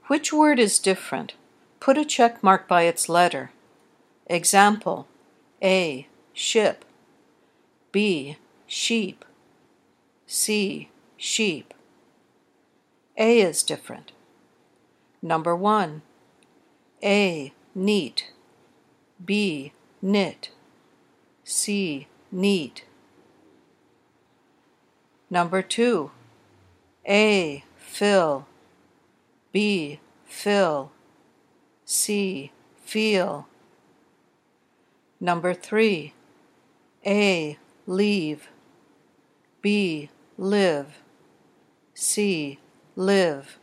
Which word is different? Put a check mark by its letter. Example: A. Ship. B. Sheep. C. Sheep. A is different. Number 1. A. Neat. B. Knit. C. Neat. Number 2. A. Fill. B. Fill. C. Feel. Number 3. A. Leave. B. Live. C. Live.